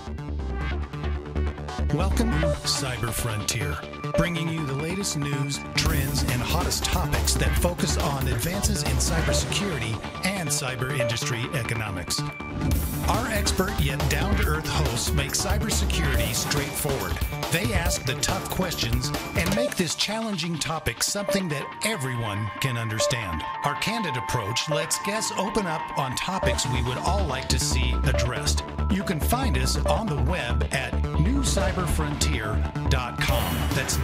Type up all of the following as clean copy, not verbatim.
Welcome to Cyber Frontier, bringing you the latest news, trends, and hottest topics that focus on advances in cybersecurity and cyber industry economics. Our expert yet down-to-earth hosts make cybersecurity straightforward. They ask the tough questions and make this challenging topic something that everyone can understand. Our candid approach lets guests open up on topics we would all like to see addressed. You can find us on the web at newcyberfrontier.com. That's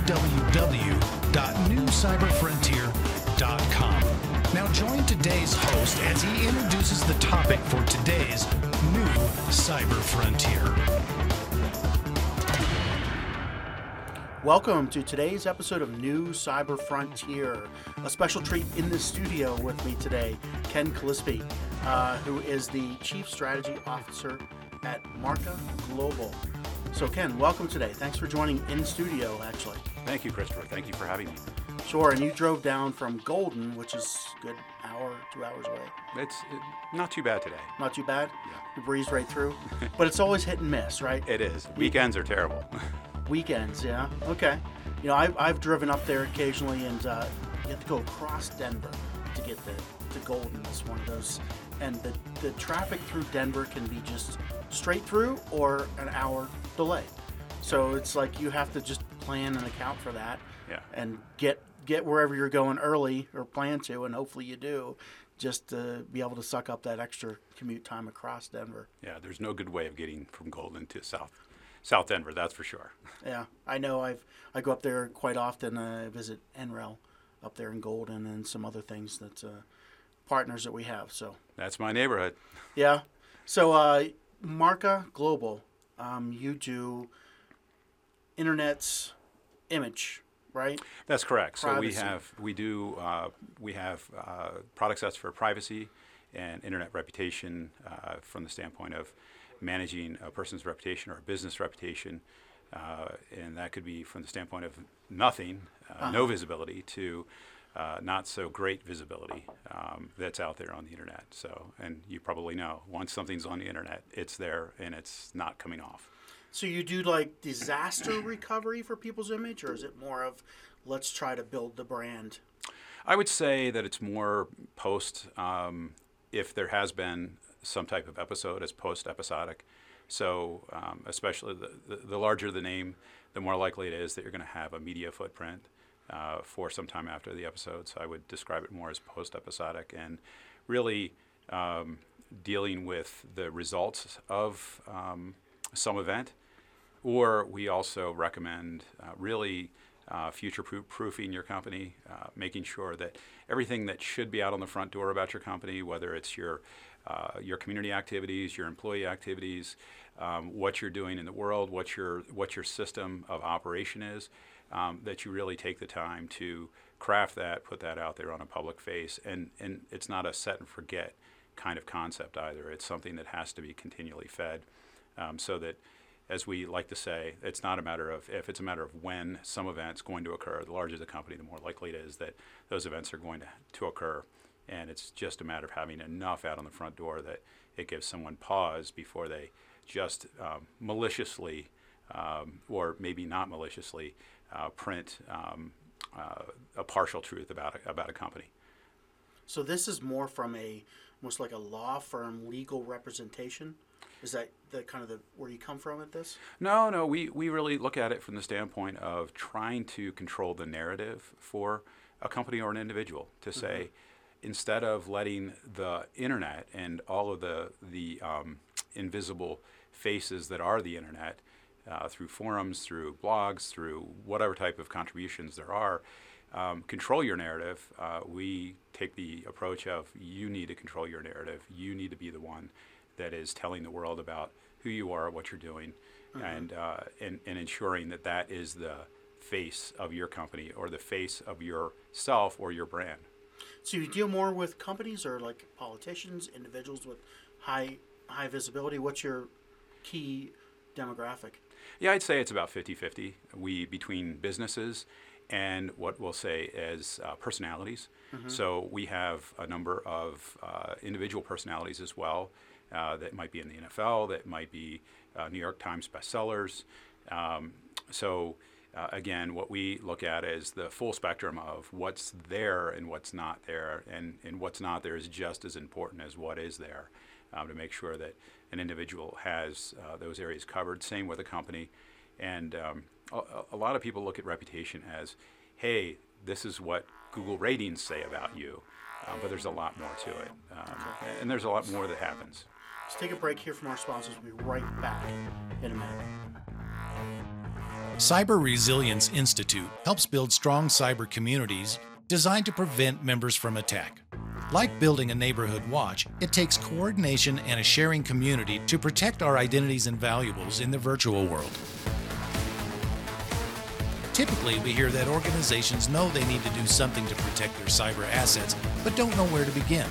www.newcyberfrontier.com. Now join today's host as he introduces the topic for today's New Cyber Frontier. Welcome to today's episode of New Cyber Frontier. A special treat in the studio with me today, Ken Calispi, who is the Chief Strategy Officer at Marca Global. So Ken, welcome today. Thanks for joining in studio, actually. Thank you, Christopher. Thank you for having me. Sure, and you drove down from Golden, which is a good hour, 2 hours away. It's not too bad today. Not too bad? Yeah. You breezed right through? But it's always hit and miss, right? It is. Weekends are terrible. Weekends, yeah. Okay. You know, I've driven up there occasionally, and you have to go across Denver to get to Golden. It's one of those. And the traffic through Denver can be just straight through or an hour delay. So it's like you have to just plan and account for that. Yeah. And get wherever you're going early, or plan to, and hopefully you do, just to be able to suck up that extra commute time across Denver. Yeah, there's no good way of getting from Golden to South Denver, that's for sure. Yeah, I know. I go up there quite often. I visit NREL up there in Golden and some other things that partners that we have. So That's my neighborhood. yeah. So Marca Global, you do internet's image, right? That's correct. Privacy. So we have product sets for privacy and internet reputation from the standpoint of managing a person's reputation or a business reputation, and that could be from the standpoint of nothing, no visibility, to not so great visibility that's out there on the internet. So, and you probably know, once something's on the internet, it's there and it's not coming off. So you do like disaster recovery for people's image, or is it more of let's try to build the brand? I would say that it's more post, if there has been some type of episode, as post-episodic. So especially the larger the name, the more likely it is that you're going to have a media footprint for some time after the episode. So I would describe it more as post-episodic, and really dealing with the results of some event. Or we also recommend really future-proofing your company, making sure that everything that should be out on the front door about your company, whether it's your community activities, your employee activities, what you're doing in the world, what your system of operation is, that you really take the time to craft that, put that out there on a public face. And it's not a set and forget kind of concept either. It's something that has to be continually fed, so that, as we like to say, it's not a matter of if, it's a matter of when some event's going to occur. The larger the company, the more likely it is that those events are going to occur. And it's just a matter of having enough out on the front door that it gives someone pause before they just maliciously, or maybe not maliciously, print a partial truth about a company. So this is more from almost like a law firm legal representation. Is that where you come from at this? No, we really look at it from the standpoint of trying to control the narrative for a company or an individual, to say, instead of letting the internet and all of the invisible faces that are the internet, through forums, through blogs, through whatever type of contributions there are, control your narrative, we take the approach of, you need to control your narrative. You need to be the one that is telling the world about who you are, what you're doing, and ensuring that that is the face of your company or the face of yourself or your brand. So you deal more with companies or like politicians, individuals with high visibility? What's your key demographic? Yeah, I'd say it's about 50-50. Between businesses and what we'll say as personalities. So we have a number of individual personalities as well, that might be in the NFL, that might be New York Times bestsellers. Again, what we look at is the full spectrum of what's there and what's not there, and what's not there is just as important as what is there, to make sure that an individual has those areas covered. Same with a company. And a lot of people look at reputation as, hey, this is what Google ratings say about you, but there's a lot more to it, and there's a lot more that happens. Let's take a break here from our sponsors. We'll be right back in a minute. Cyber Resilience Institute helps build strong cyber communities designed to prevent members from attack. Like building a neighborhood watch, it takes coordination and a sharing community to protect our identities and valuables in the virtual world. Typically, we hear that organizations know they need to do something to protect their cyber assets, but don't know where to begin.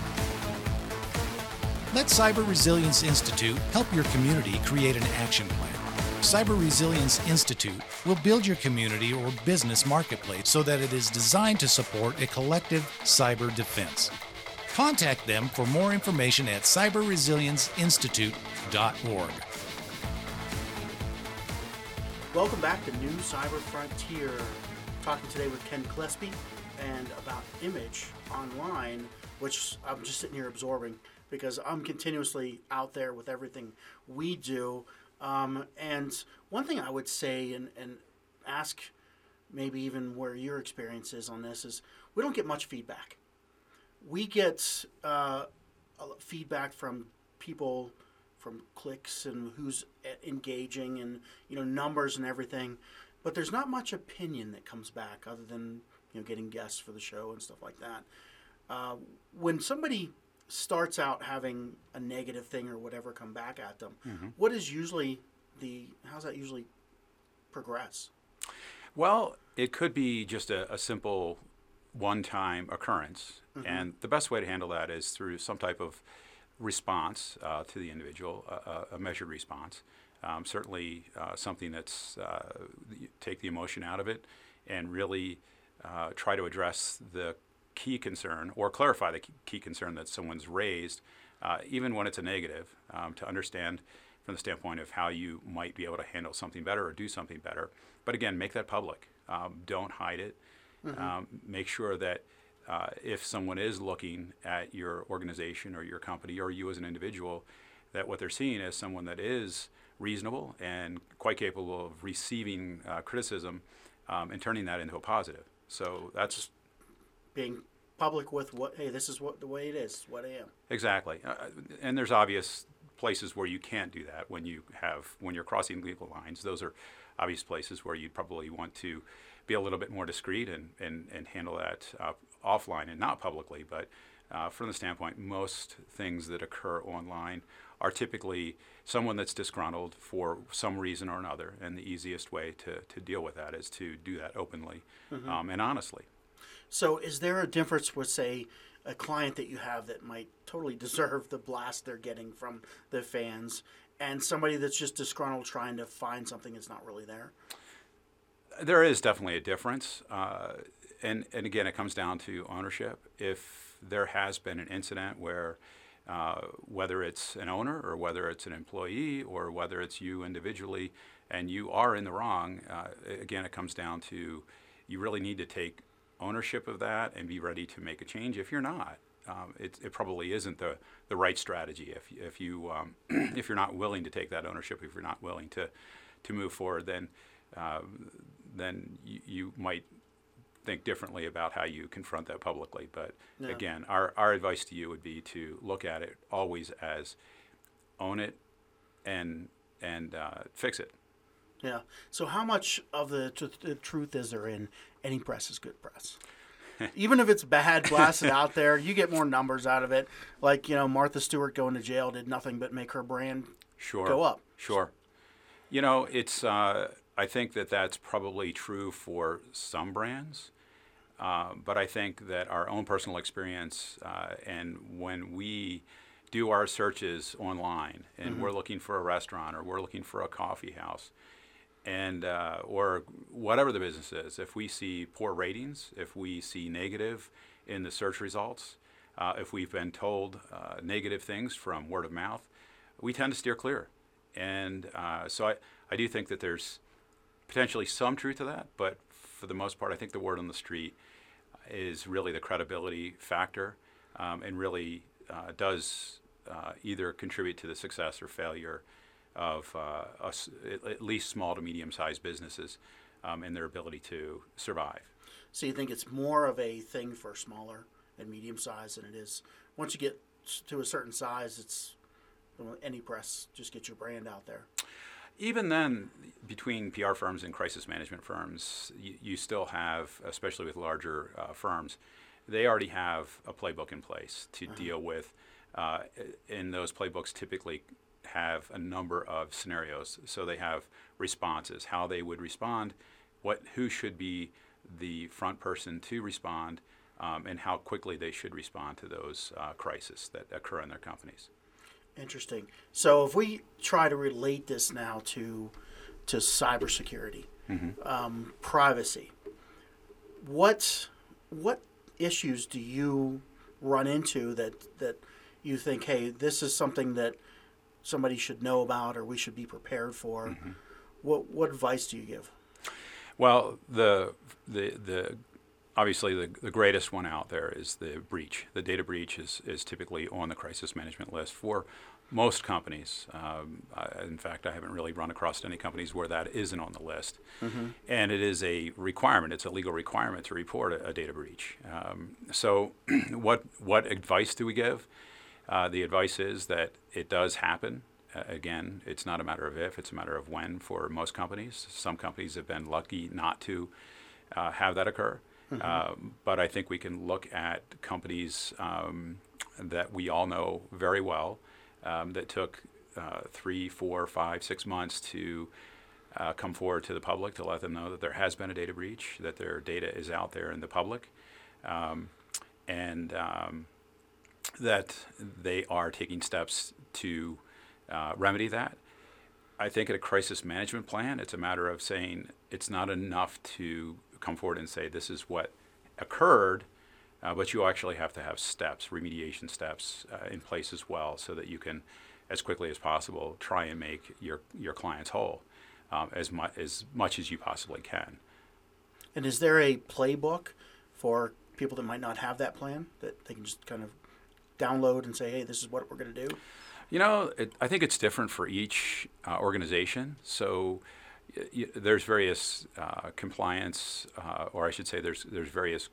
Let Cyber Resilience Institute help your community create an action plan. Cyber Resilience Institute will build your community or business marketplace so that it is designed to support a collective cyber defense. Contact them for more information at cyberresilienceinstitute.org. Welcome back to New Cyber Frontier. Talking today with Ken Klesby and about image online, which I'm just sitting here absorbing because I'm continuously out there with everything we do. And one thing I would say and ask maybe even where your experience is on this is we don't get much feedback. We get feedback from people, from clicks and who's engaging and numbers and everything, but there's not much opinion that comes back other than getting guests for the show and stuff like that. When somebody starts out having a negative thing or whatever come back at them, what is usually how's that usually progress? Well, it could be just a simple one-time occurrence, and the best way to handle that is through some type of response to the individual, a measured response. Certainly something that's take the emotion out of it and really try to address the key concern or clarify the key concern that someone's raised, even when it's a negative, to understand from the standpoint of how you might be able to handle something better or do something better. But again, make that public. Don't hide it. Make sure that if someone is looking at your organization or your company or you as an individual, that what they're seeing is someone that is reasonable and quite capable of receiving criticism and turning that into a positive. So that's being public with this is what the way it is, what I am. Exactly. And there's obvious places where you can't do that when you're crossing legal lines. Those are obvious places where you'd probably want to be a little bit more discreet and handle that offline and not publicly. But from the standpoint, most things that occur online are typically someone that's disgruntled for some reason or another, and the easiest way to deal with that is to do that openly and honestly. So is there a difference with, say, a client that you have that might totally deserve the blast they're getting from the fans and somebody that's just disgruntled trying to find something that's not really there? There is definitely a difference. And again, it comes down to ownership. If there has been an incident where whether it's an owner or whether it's an employee or whether it's you individually and you are in the wrong, again, it comes down to you really need to take ownership of that and be ready to make a change. If you're not, it probably isn't the right strategy. If you're not willing to take that ownership, if you're not willing to move forward, then you might think differently about how you confront that publicly. But again, our advice to you would be to look at it always as own it and fix it. Yeah. So how much of the truth is there in any press is good press? Even if it's bad, blasted out there, you get more numbers out of it. Like, Martha Stewart going to jail did nothing but make her brand go up. Sure. It's I think that's probably true for some brands. But I think that our own personal experience and when we do our searches online and we're looking for a restaurant or we're looking for a coffee house and or whatever the business is, if we see poor ratings, if we see negative in the search results, if we've been told negative things from word of mouth, we tend to steer clear. And so I do think that there's potentially some truth to that, but for the most part, I think the word on the street is really the credibility factor, and really does either contribute to the success or failure of at least small to medium-sized businesses and their ability to survive. So you think it's more of a thing for smaller and medium size than it is once you get to a certain size, it's any press, just get your brand out there. Even then, between PR firms and crisis management firms, you still have, especially with larger firms, they already have a playbook in place to deal with, and those playbooks typically have a number of scenarios. So they have responses, how they would respond, who should be the front person to respond, and how quickly they should respond to those crises that occur in their companies. Interesting. So if we try to relate this now to cybersecurity, privacy, what issues do you run into that you think, hey, this is something that somebody should know about or we should be prepared for? What advice do you give? Well, the obviously the greatest one out there is the breach. The data breach is typically on the crisis management list for most companies. In fact, I haven't really run across any companies where that isn't on the list. And it is a requirement. It's a legal requirement to report a data breach. So what advice do we give? The advice is that it does happen. Again, it's not a matter of if, it's a matter of when for most companies. Some companies have been lucky not to have that occur. But I think we can look at companies that we all know very well that took 3, 4, 5, 6 months to come forward to the public to let them know that there has been a data breach, that their data is out there in the public, and that they are taking steps to remedy that. I think at a crisis management plan, it's a matter of saying it's not enough to come forward and say this is what occurred, but you actually have to have steps, remediation steps in place as well, so that you can, as quickly as possible, try and make your clients whole as much as you possibly can. And is there a playbook for people that might not have that plan that they can just kind of download and say, hey, this is what we're going to do? You know, I think it's different for each organization. So there's various compliance, or I should say there's various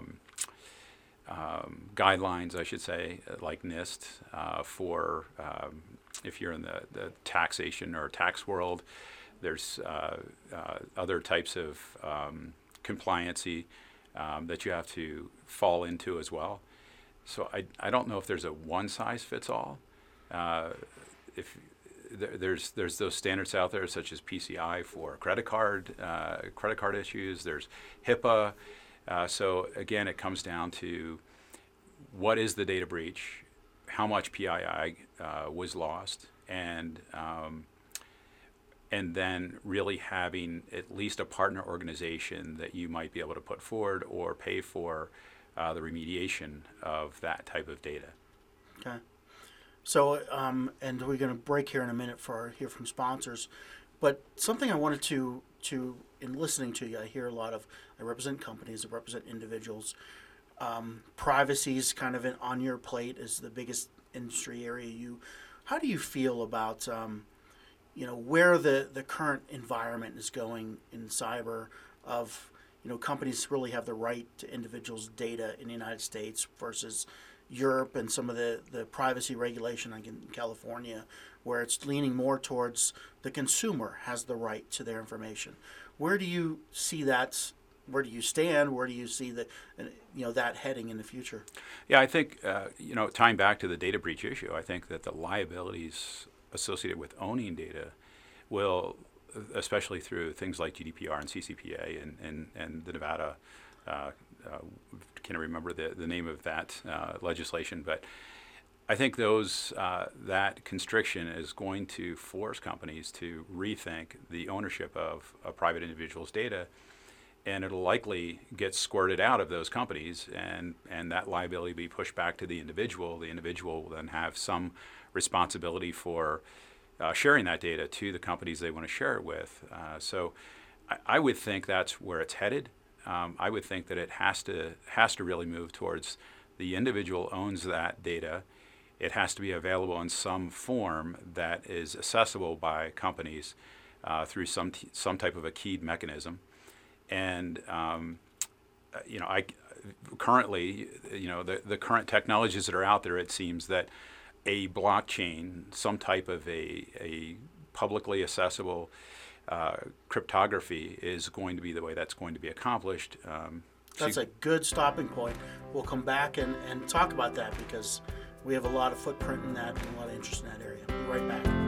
guidelines, I should say, like NIST for if you're in the taxation or tax world. There's other types of compliancy that you have to fall into as well. So I don't know if there's a one-size-fits-all. If there's those standards out there, such as PCI for credit card issues. There's HIPAA. So again, it comes down to what is the data breach, how much PII was lost, and then really having at least a partner organization that you might be able to put forward or pay for the remediation of that type of data. Okay. So, and we're going to break here in a minute for hear from sponsors, but something I wanted to in listening to you, I represent companies, I represent individuals. Privacy's kind of on your plate is the biggest industry area. How do you feel about, where the current environment is going in cyber of, companies really have the right to individuals' data in the United States versus Europe and some of the privacy regulation like in California, where it's leaning more towards the consumer has the right to their information. Where do you see that? Where do you stand? Where do you see that heading in the future? Yeah, I think tying back to the data breach issue, I think that the liabilities associated with owning data will, especially through things like GDPR and CCPA and the Nevada. Can't remember the name of that legislation, but I think that constriction is going to force companies to rethink the ownership of a private individual's data and it'll likely get squirted out of those companies, and that liability be pushed back to the individual. The individual will then have some responsibility for sharing that data to the companies they want to share it with. So I would think that's where it's headed. I would think that it has to really move towards the individual owns that data. It has to be available in some form that is accessible by companies through some type of a keyed mechanism. And I currently, the current technologies that are out there, it seems that a blockchain, some type of a publicly accessible cryptography is going to be the way that's going to be accomplished. That's a good stopping point. We'll come back and talk about that because we have a lot of footprint in that and a lot of interest in that area. We'll be right back.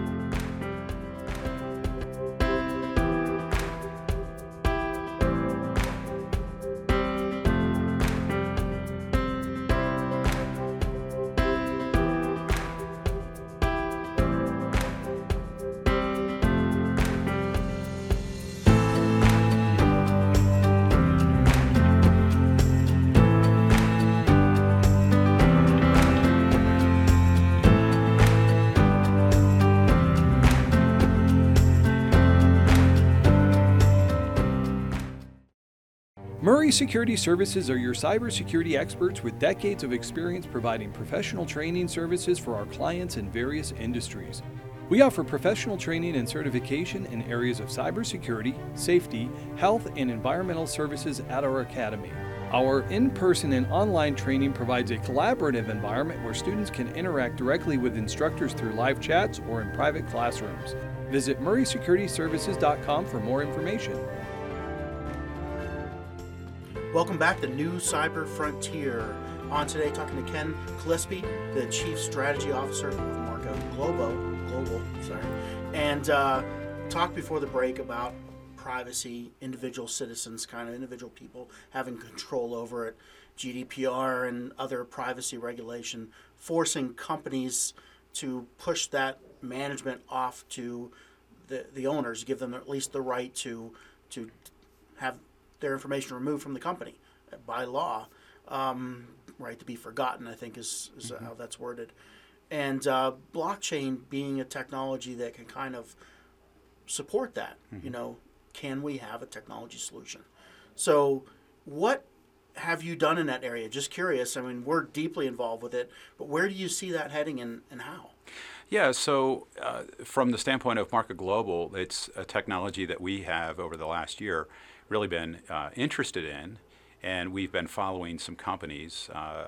Murray Security Services are your cybersecurity experts with decades of experience providing professional training services for our clients in various industries. We offer professional training and certification in areas of cybersecurity, safety, health, and environmental services at our academy. Our in-person and online training provides a collaborative environment where students can interact directly with instructors through live chats or in private classrooms. Visit murraysecurityservices.com for more information. Welcome back to New Cyber Frontier. On today, talking to Ken Gillespie, the Chief Strategy Officer of Marco Global, and talked before the break about privacy, individual citizens, kind of individual people having control over it, GDPR and other privacy regulation, forcing companies to push that management off to the owners, give them at least the right to have their information removed from the company by law, right to be forgotten, I think is how that's worded. And blockchain being a technology that can kind of support that, can we have a technology solution? So what have you done in that area? Just curious. I mean, we're deeply involved with it, but where do you see that heading and how? Yeah, so from the standpoint of Marco Global, it's a technology that we have over the last year really been interested in, and we've been following some companies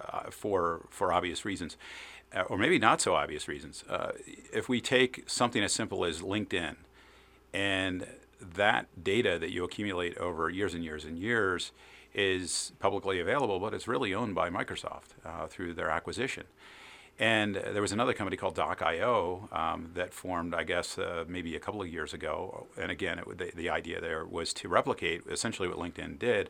for obvious reasons, or maybe not so obvious reasons. If we take something as simple as LinkedIn, and that data that you accumulate over years and years and years is publicly available, but it's really owned by Microsoft through their acquisition. And there was another company called Doc.io that formed, I guess, maybe a couple of years ago. And again, the idea there was to replicate essentially what LinkedIn did,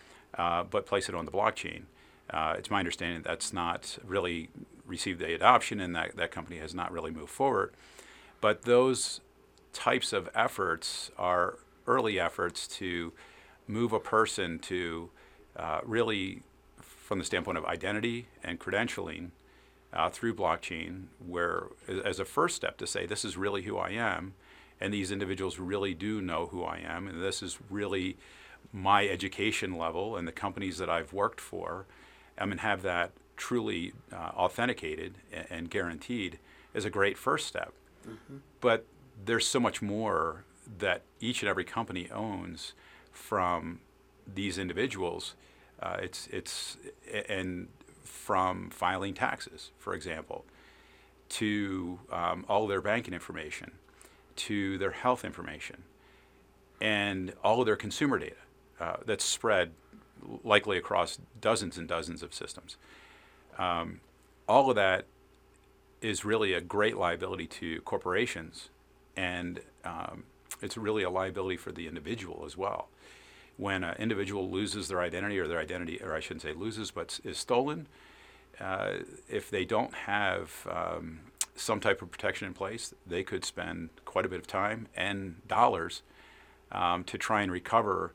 but place it on the blockchain. It's my understanding that's not really received the adoption, and that company has not really moved forward. But those types of efforts are early efforts to move a person to really, from the standpoint of identity and credentialing, through blockchain, where as a first step to say this is really who I am, and these individuals really do know who I am, and this is really my education level and the companies that I've worked for, and have that truly authenticated and guaranteed is a great first step. Mm-hmm. But there's so much more that each and every company owns from these individuals. From filing taxes, for example, to all their banking information, to their health information, and all of their consumer data that's spread likely across dozens and dozens of systems. All of that is really a great liability to corporations, and it's really a liability for the individual as well. When an individual loses their identity, or I shouldn't say loses, but is stolen, if they don't have some type of protection in place, they could spend quite a bit of time and dollars to try and recover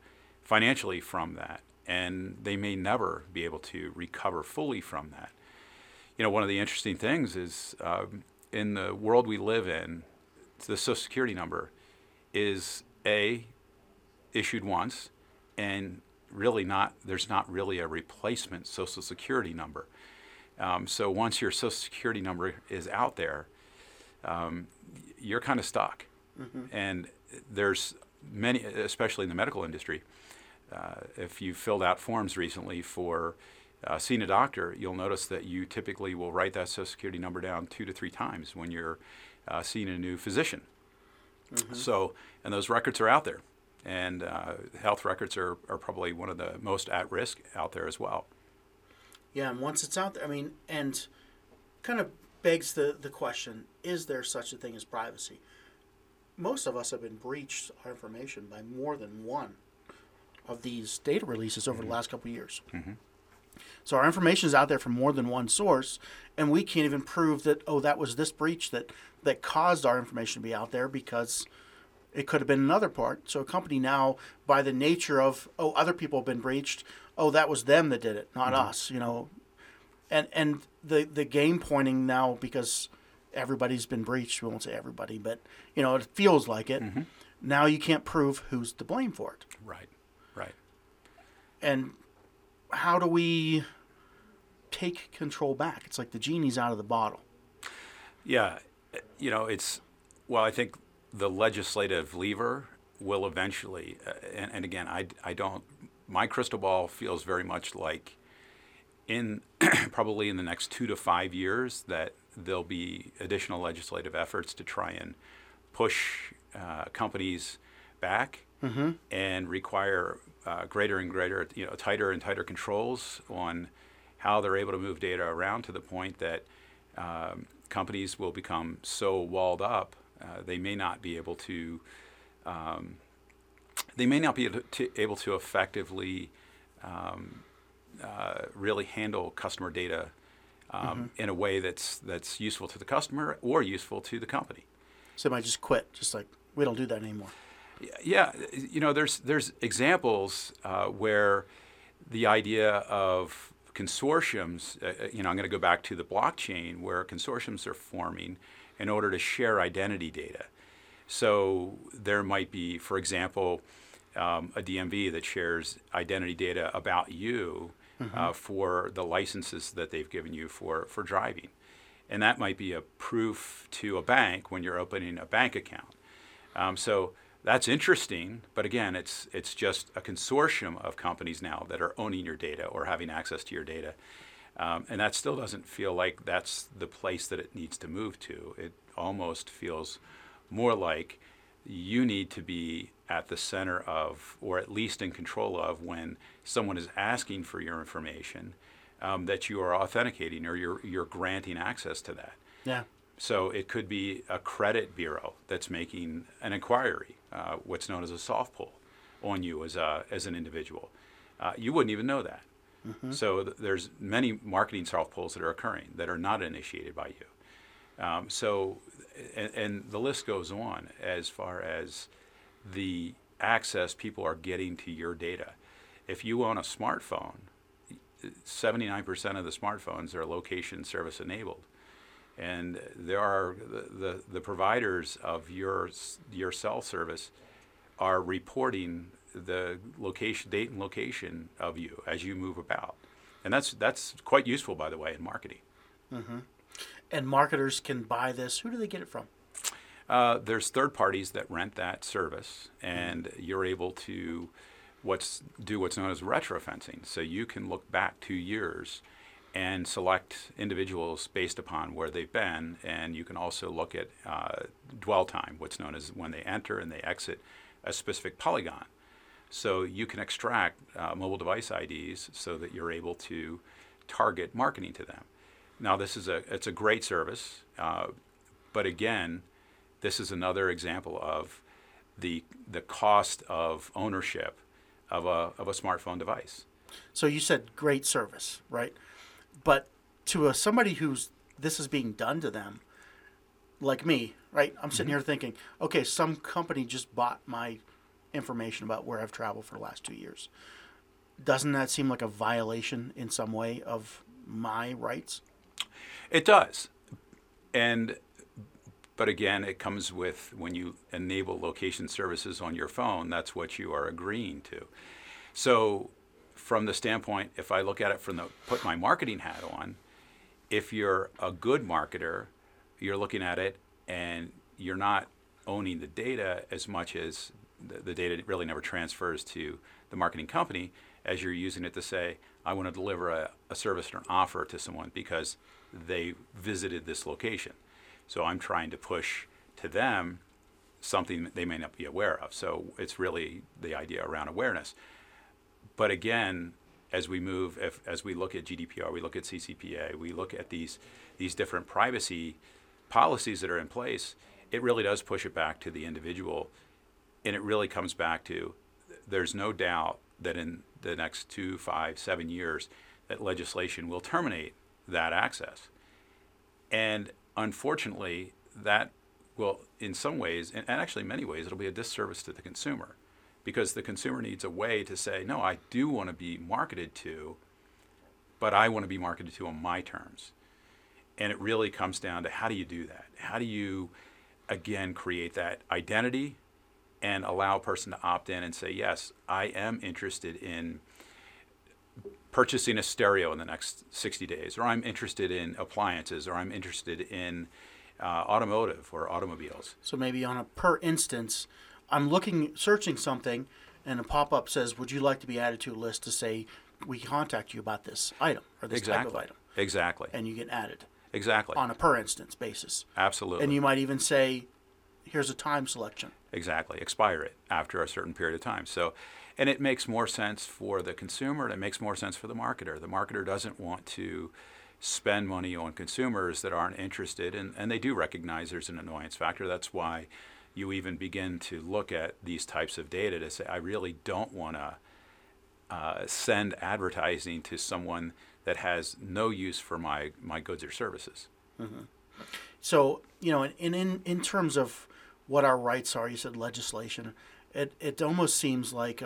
financially from that, and they may never be able to recover fully from that. One of the interesting things is in the world we live in, the Social Security number is issued once, and really there's not really a replacement Social Security number. So once your Social Security number is out there, you're kind of stuck. And there's many, especially in the medical industry, if you filled out forms recently for seeing a doctor, you'll notice that you typically will write that Social Security number down 2 to 3 times when you're seeing a new physician. So, and those records are out there. And health records are probably one of the most at risk out there as well. Yeah, and once it's out there, and kind of begs the question, is there such a thing as privacy? Most of us have been breached our information by more than one of these data releases over the last couple of years. So our information is out there from more than one source, and we can't even prove that, that was this breach that caused our information to be out there, because it could have been another part. So a company now, by the nature of, other people have been breached, that was them that did it, not us, And the game pointing now, because everybody's been breached, we won't say everybody, but, it feels like it. Now you can't prove who's to blame for it. Right. And how do we take control back? It's like the genie's out of the bottle. Yeah, I think the legislative lever will eventually, and again, I don't, my crystal ball feels very much like probably in the next 2 to 5 years that there'll be additional legislative efforts to try and push companies back and require greater and greater, tighter and tighter controls on how they're able to move data around, to the point that companies will become so walled up they may not be able to able to effectively really handle customer data in a way that's useful to the customer or useful to the company. So they might just quit, just like, we don't do that anymore. Yeah, there's examples where the idea of consortiums, I'm going to go back to the blockchain, where consortiums are forming in order to share identity data. So there might be, for example, a DMV that shares identity data about you for the licenses that they've given you for driving. And that might be a proof to a bank when you're opening a bank account. So that's interesting, but again, it's just a consortium of companies now that are owning your data or having access to your data. And that still doesn't feel like that's the place that it needs to move to. It almost feels more like you need to be at the center of, or at least in control of, when someone is asking for your information, that you are authenticating or you're granting access to that. Yeah. So it could be a credit bureau that's making an inquiry, what's known as a soft pull, on you as an individual. You wouldn't even know that. So there's many marketing soft pulls that are occurring that are not initiated by you. And the list goes on as far as the access people are getting to your data. If you own a smartphone, 79% of the smartphones are location service enabled. And there are the providers of your cell service are reporting the location, date and location of you as you move about. And that's quite useful, by the way, in marketing. And marketers can buy this. Who do they get it from? There's third parties that rent that service, and you're able to do what's known as retrofencing. So you can look back 2 years and select individuals based upon where they've been, and you can also look at dwell time, what's known as when they enter and they exit a specific polygon. So you can extract mobile device IDs so that you're able to target marketing to them. Now, it's a great service, but again, this is another example of the cost of ownership of a smartphone device. So you said great service, right? But to somebody this is being done to them, like me, right? I'm sitting here thinking, okay, some company just bought my information about where I've traveled for the last 2 years. Doesn't that seem like a violation in some way of my rights? It does. But again, it comes with when you enable location services on your phone, that's what you are agreeing to. So from the standpoint, if I look at it put my marketing hat on, if you're a good marketer, you're looking at it and you're not owning the data as much as the data really never transfers to the marketing company, as you're using it to say, I want to deliver a service or an offer to someone because they visited this location. So I'm trying to push to them something that they may not be aware of. So it's really the idea around awareness. But again, as we move, as we look at GDPR, we look at CCPA, we look at these different privacy policies that are in place, it really does push it back to the individual. And it really comes back to, there's no doubt that in the next 2, 5, 7 years, that legislation will terminate that access. And unfortunately, that will, in some ways, and actually many ways, it'll be a disservice to the consumer, because the consumer needs a way to say, no, I do want to be marketed to, but I want to be marketed to on my terms. And it really comes down to, how do you do that? How do you, again, create that identity and allow a person to opt in and say, yes, I am interested in purchasing a stereo in the next 60 days, or I'm interested in appliances, or I'm interested in automotive or automobiles. So maybe on a per instance, I'm searching something, and a pop-up says, would you like to be added to a list to say, we contact you about this item or this type of item? Exactly. And you get added. Exactly. On a per instance basis. Absolutely. And you might even say, here's a time selection. Exactly. Expire it after a certain period of time. So, and it makes more sense for the consumer, and it makes more sense for the marketer. The marketer doesn't want to spend money on consumers that aren't interested, and they do recognize there's an annoyance factor. That's why you even begin to look at these types of data to say, I really don't want to send advertising to someone that has no use for my goods or services. Mm-hmm. So, in terms of what our rights are, you said legislation. It almost seems like,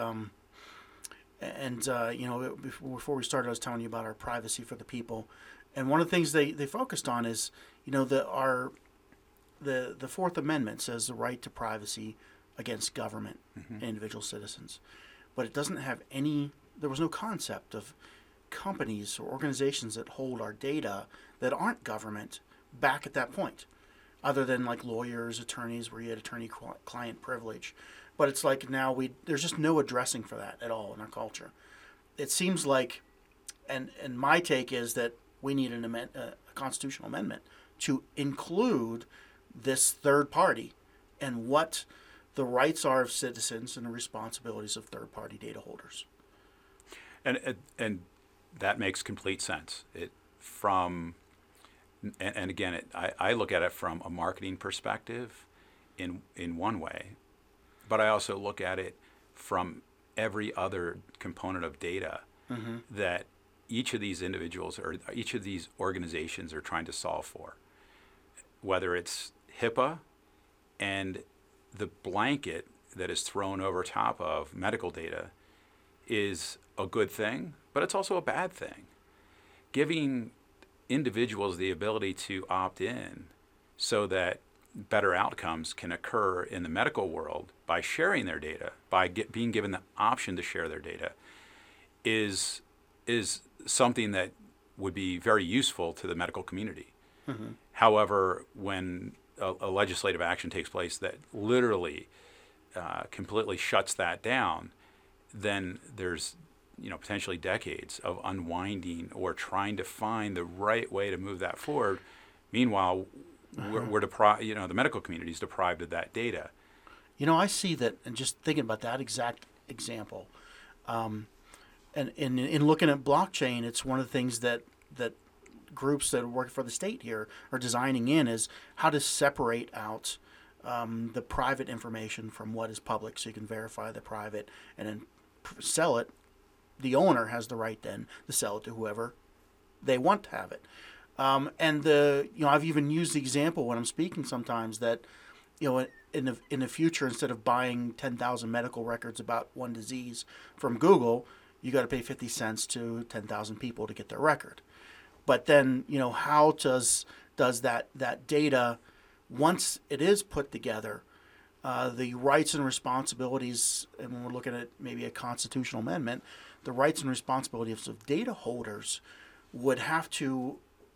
before we started, I was telling you about our privacy for the people, and one of the things they focused on is, the Fourth Amendment says the right to privacy against government and individual citizens, but it doesn't have there was no concept of companies or organizations that hold our data that aren't government back at that point, other than like lawyers, attorneys, where you had attorney-client privilege. But it's like now there's just no addressing for that at all in our culture. It seems like, and my take is that we need a constitutional amendment to include this third party and what the rights are of citizens and the responsibilities of third-party data holders. And that makes complete sense. I look at it from a marketing perspective in one way, but I also look at it from every other component of data that each of these individuals or each of these organizations are trying to solve for. Whether it's HIPAA and the blanket that is thrown over top of medical data is a good thing, but it's also a bad thing. Giving individuals the ability to opt in so that better outcomes can occur in the medical world by sharing their data, by being given the option to share their data, is something that would be very useful to the medical community. However, when a legislative action takes place that literally completely shuts that down, then there's potentially decades of unwinding or trying to find the right way to move that forward. Meanwhile, we're deprived. The medical community is deprived of that data. I see that, and just thinking about that exact example, and in looking at blockchain, it's one of the things that groups that work for the state here are designing in is how to separate out the private information from what is public, so you can verify the private and then sell it. The owner has the right then to sell it to whoever they want to have it. And I've even used the example when I'm speaking sometimes that, in the future, instead of buying 10,000 medical records about one disease from Google, you got to pay 50 cents to 10,000 people to get their record. But then, how does that data, once it is put together, the rights and responsibilities, and when we're looking at maybe a constitutional amendment, the rights and responsibilities of data holders would have to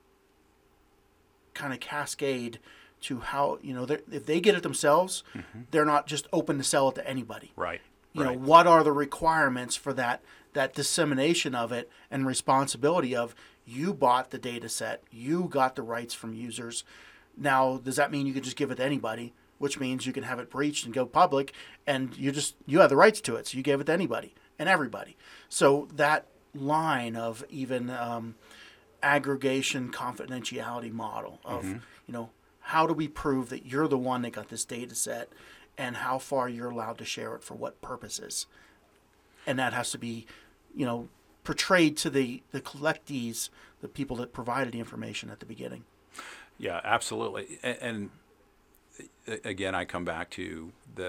kind of cascade to how, if they get it themselves, they're not just open to sell it to anybody. Right. What are the requirements for that dissemination of it and responsibility of, you bought the data set, you got the rights from users. Now, does that mean you can just give it to anybody? Which means you can have it breached and go public, and you have the rights to it, so you gave it to anybody and everybody. So that line of even aggregation confidentiality model of, how do we prove that you're the one that got this data set, and how far you're allowed to share it for what purposes? And that has to be, portrayed to the collectees, the people that provided the information at the beginning. Yeah, absolutely. And again, I come back to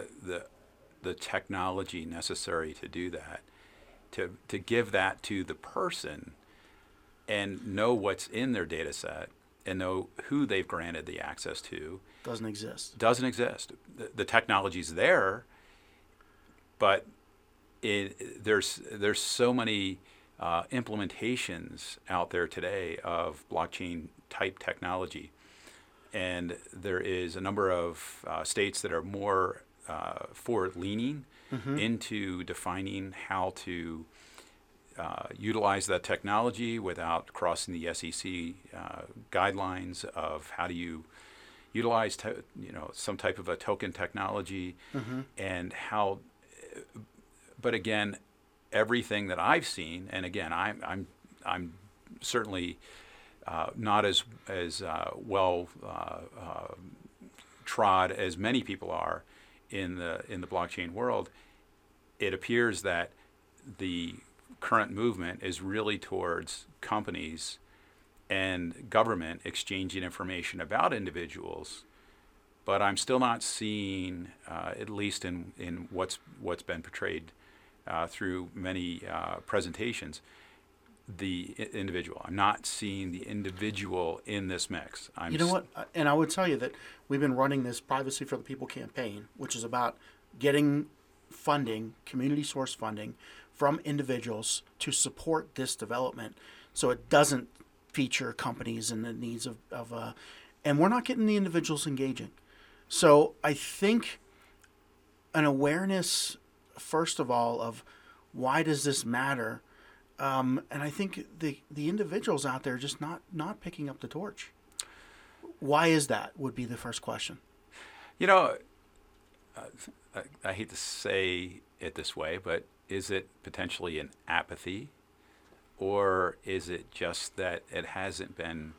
the technology necessary to do that, to give that to the person and know what's in their data set and know who they've granted the access to. Doesn't exist. The technology's there, but there's so many implementations out there today of blockchain type technology, and there is a number of states that are more forward leaning into defining how to utilize that technology without crossing the SEC guidelines of how do you utilize some type of a token technology and how. But again, everything that I've seen, and again, I'm certainly not as well trod as many people are in the blockchain world. It appears that the current movement is really towards companies and government exchanging information about individuals, but I'm still not seeing, at least in what's been portrayed through many presentations, the individual. I'm not seeing the individual in this mix. You know what? And I would tell you that we've been running this Privacy for the People campaign, which is about getting funding, community source funding, from individuals to support this development, so it doesn't feature companies and the needs of and we're not getting the individuals engaging. So I think an awareness, first of all, of why does this matter, and I think the individuals out there just not picking up the torch. Why is that? Would be the first question. I hate to say it this way, but is it potentially an apathy, or is it just that it hasn't been?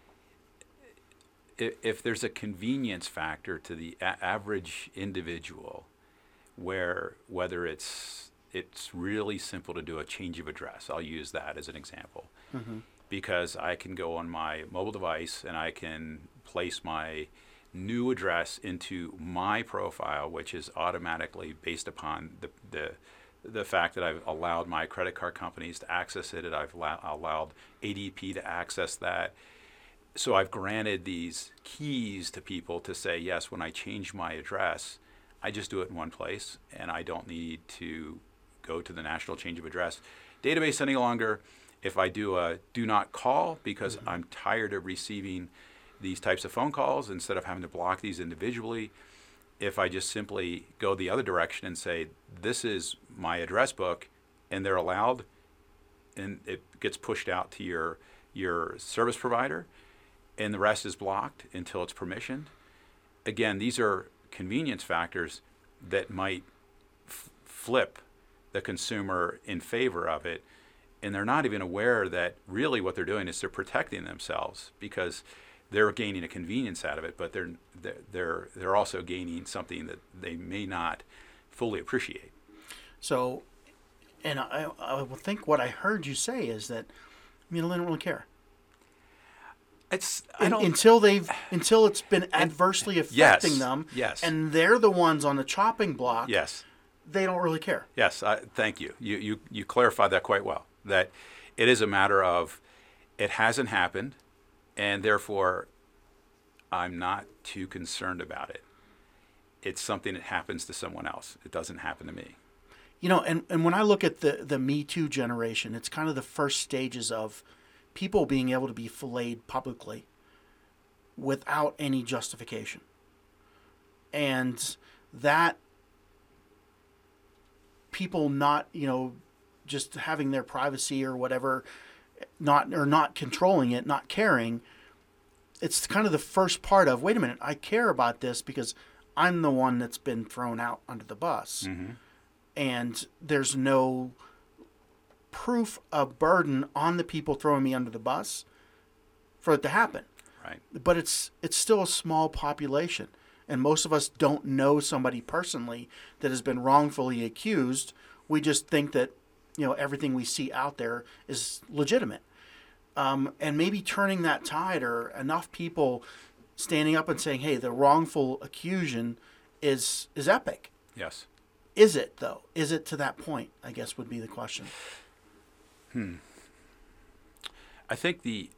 If there's a convenience factor to the average individual, whether it's really simple to do a change of address, I'll use that as an example, because I can go on my mobile device and I can place my new address into my profile, which is automatically based upon the fact that I've allowed my credit card companies to access it, and I've allowed ADP to access that. So I've granted these keys to people to say, yes, when I change my address, I just do it in one place, and I don't need to go to the national change of address database any longer. If I do a do not call, because I'm tired of receiving these types of phone calls, instead of having to block these individually, if I just simply go the other direction and say, this is my address book, and they're allowed, and it gets pushed out to your service provider, and the rest is blocked until it's permissioned. Again, these are convenience factors that might flip the consumer in favor of it, and they're not even aware that really what they're doing is they're protecting themselves, because they're gaining a convenience out of it, but they're also gaining something that they may not fully appreciate. So, and I think what I heard you say is that, they don't really care. until it's been adversely affecting them. Yes. And they're the ones on the chopping block. Yes. They don't really care. Yes. Thank you. You clarified that quite well. That it is a matter of it hasn't happened, and therefore I'm not too concerned about it. It's something that happens to someone else. It doesn't happen to me. And when I look at the Me Too generation, it's kind of the first stages of people being able to be filleted publicly without any justification. And that people not, just having their privacy or whatever, not controlling it, not caring, it's kind of the first part of, wait a minute, I care about this because I'm the one that's been thrown out under the bus. Mm-hmm. And there's no proof of burden on the people throwing me under the bus for it to happen. Right. But it's still a small population. And most of us don't know somebody personally that has been wrongfully accused. We just think that, everything we see out there is legitimate. And maybe turning that tide, or enough people standing up and saying, hey, the wrongful accusation is epic. Yes. Is it, though? Is it to that point, I guess, would be the question. I think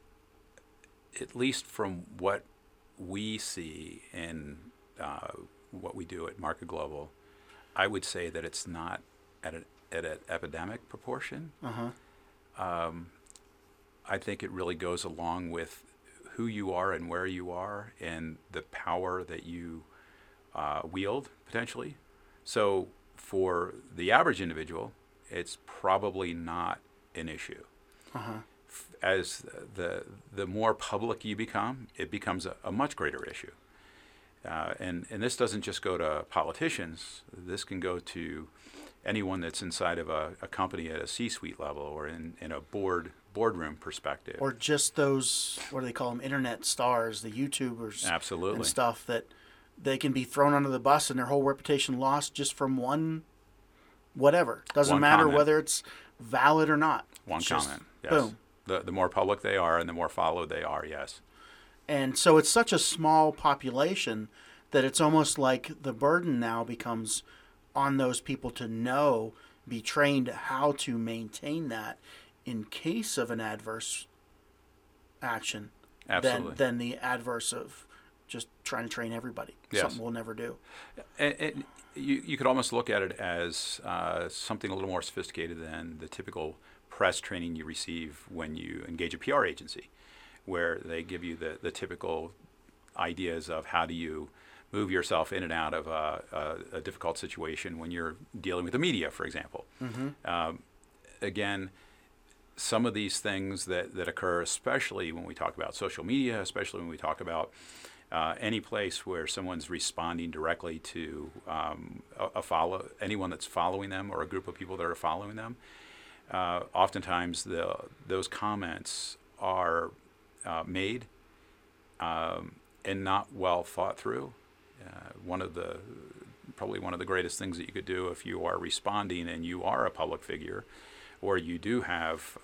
at least from what we see in what we do at Market Global, I would say that it's not at an epidemic proportion. Uh-huh. I think it really goes along with who you are and where you are and the power that you wield, potentially. So for the average individual, it's probably not an issue. Uh-huh. As the more public you become, it becomes a much greater issue. And this doesn't just go to politicians. This can go to anyone that's inside of a company at a C-suite level or in a boardroom perspective. Or just those, what do they call them, internet stars, the YouTubers. Absolutely. And stuff that they can be thrown under the bus and their whole reputation lost just from one whatever. Doesn't One matter comment. whether it's valid or not. One It's just comment. Yes. Boom. The more public they are and the more followed they are, yes. And so it's such a small population that it's almost like the burden now becomes on those people to know, be trained how to maintain that in case of an adverse action. Absolutely. Than the adverse of just trying to train everybody. Yes. Something we'll never do. And you could almost look at it as something a little more sophisticated than the typical press training you receive when you engage a PR agency, where they give you the typical ideas of how do you move yourself in and out of a difficult situation when you're dealing with the media, for example. Mm-hmm. Again, some of these things that occur, especially when we talk about social media, especially when we talk about any place where someone's responding directly to anyone that's following them or a group of people that are following them, oftentimes those comments are made and not well thought through. Probably one of the greatest things that you could do if you are responding and you are a public figure, or you do have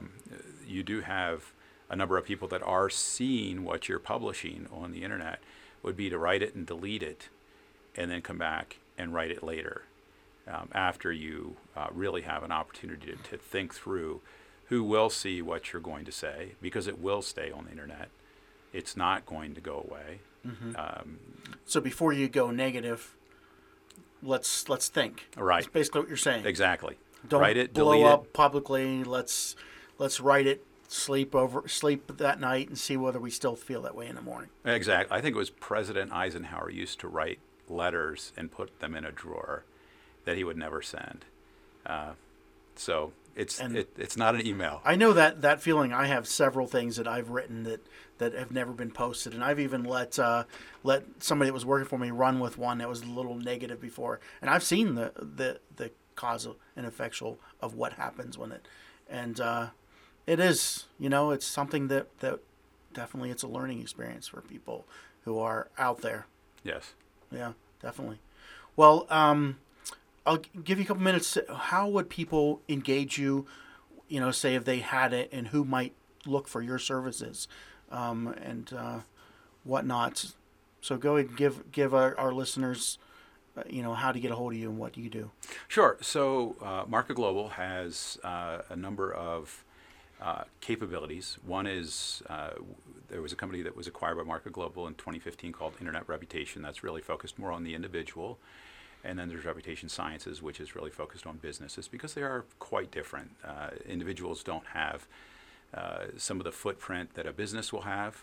a number of people that are seeing what you're publishing on the internet, would be to write it and delete it, and then come back and write it later, after you really have an opportunity to think through who will see what you're going to say, because it will stay on the internet. It's not going to go away. Mm-hmm. So before you go negative, let's think. Right. That's basically what you're saying. Exactly. Don't write it, blow delete up it. publicly. Let's write it, sleep that night, and see whether we still feel that way in the morning. Exactly. I think it was President Eisenhower used to write letters and put them in a drawer that he would never send. So it's not an email. I know that feeling. I have several things that I've written that have never been posted, and I've even let somebody that was working for me run with one that was a little negative before, and I've seen the cause and effectual of what happens when it, and it is, it's something that definitely it's a learning experience for people who are out there. Yes. Yeah, definitely. Well, I'll give you a couple minutes. How would people engage you, say if they had it, and who might look for your services? and whatnot. So go ahead and give our listeners, how to get a hold of you and what do you do. Sure. So Marca Global has a number of capabilities. One is there was a company that was acquired by Marca Global in 2015 called Internet Reputation. That's really focused more on the individual. And then there's Reputation Sciences, which is really focused on businesses because they are quite different. Individuals don't have some of the footprint that a business will have.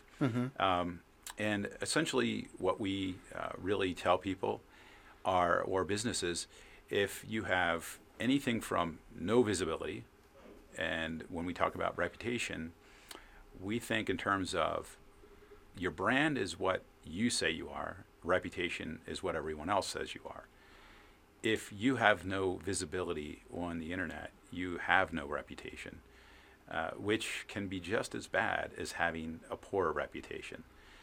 And essentially what we really tell people or businesses, if you have anything from no visibility, and when we talk about reputation, we think in terms of your brand is what you say you are, reputation is what everyone else says you are. If you have no visibility on the internet, you have no reputation, which can be just as bad as having a poor reputation.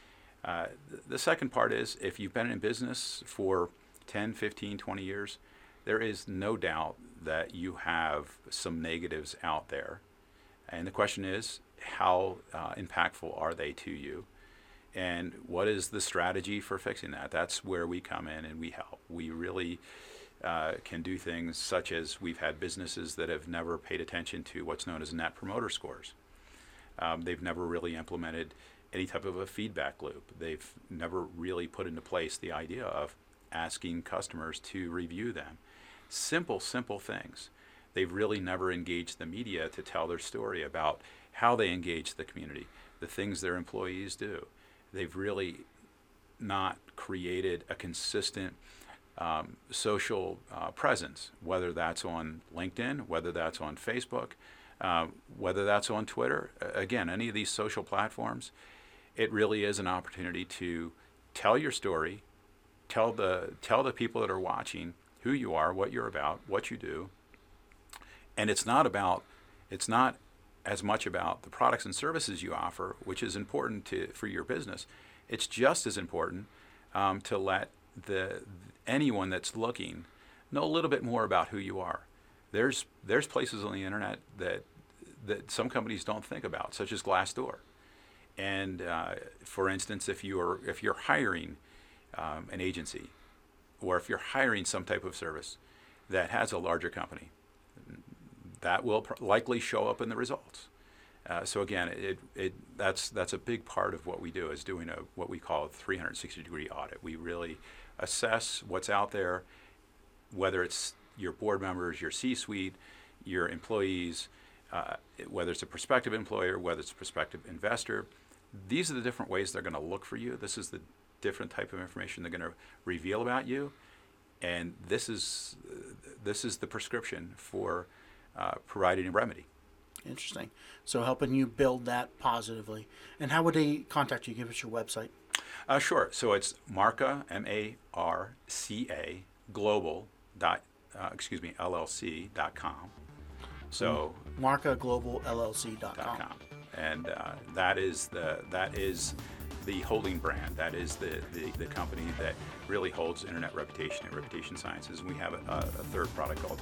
The second part is if you've been in business for 10, 15, 20 years, there is no doubt that you have some negatives out there. And the question is, how impactful are they to you? And what is the strategy for fixing that? That's where we come in and we help. We really can do things such as we've had businesses that have never paid attention to what's known as Net Promoter Scores. They've never really implemented any type of a feedback loop. They've never really put into place the idea of asking customers to review them. Simple things. They've really never engaged the media to tell their story about how they engage the community, the things their employees do. They've really not created a consistent social presence, whether that's on LinkedIn, whether that's on Facebook, whether that's on Twitter. Again, any of these social platforms, it really is an opportunity to tell your story, tell the people that are watching who you are, what you're about, what you do. And it's not as much about the products and services you offer, which is important for your business. It's just as important to let anyone that's looking know a little bit more about who you are. There's places on the internet that some companies don't think about, such as Glassdoor. And for instance, if you're hiring an agency, or if you're hiring some type of service that has a larger company, that will likely show up in the results. So again, that's a big part of what we do, is doing what we call a 360-degree audit. We really assess what's out there, whether it's your board members, your C-suite, your employees, whether it's a prospective employer, whether it's a prospective investor. These are the different ways they're going to look for you. This is the different type of information they're going to reveal about you, and this is the prescription for providing a remedy. Interesting. So helping you build that positively. And how would they contact you? Give us your website. Sure. So it's Marca, MARCA, global LLC.com. So MarcaGlobalLLC.com. And that is the holding brand. That is the company that really holds Internet Reputation and Reputation Sciences. We have a third product called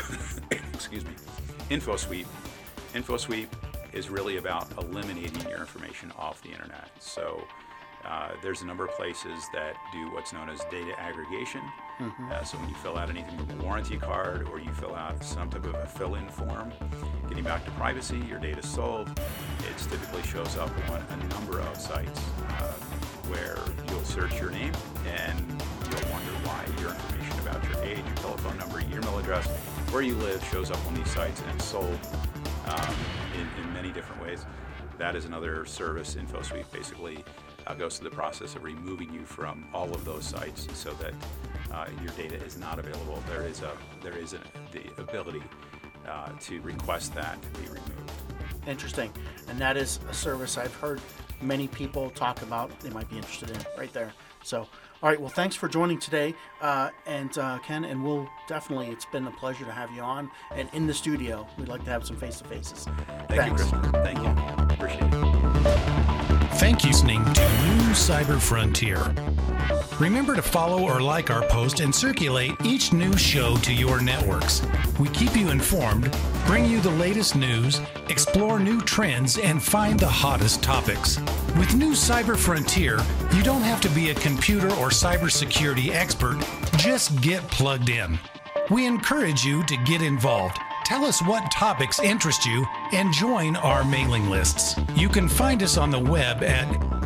InfoSweep. InfoSweep is really about eliminating your information off the internet. So there's a number of places that do what's known as data aggregation. So when you fill out anything from a warranty card, or you fill out some type of a fill-in form, getting back to privacy, your data's sold, it typically shows up on a number of sites where you'll search your name and you'll wonder why your information about your age, your telephone number, your email address, where you live shows up on these sites, and it's sold in many different ways. That is another service. InfoSweep basically goes through the process of removing you from all of those sites so that your data is not available. There is the ability to request that to be removed. Interesting. And that is a service I've heard many people talk about they might be interested in right there. So, all right, well, thanks for joining today, and Ken, and we'll definitely, it's been a pleasure to have you on, and in the studio, we'd like to have some face-to-faces. Thank you, Chris. Thank you. Appreciate it. Thank you for listening to New Cyber Frontier. Remember to follow or like our post and circulate each new show to your networks. We keep you informed, bring you the latest news, explore new trends, and find the hottest topics. With New Cyber Frontier, you don't have to be a computer or cybersecurity expert. Just get plugged in. We encourage you to get involved. Tell us what topics interest you and join our mailing lists. You can find us on the web at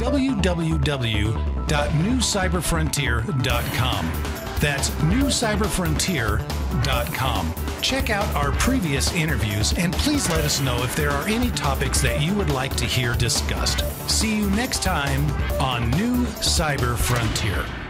www.newcyberfrontier.com. That's newcyberfrontier.com. Check out our previous interviews and please let us know if there are any topics that you would like to hear discussed. See you next time on New Cyber Frontier.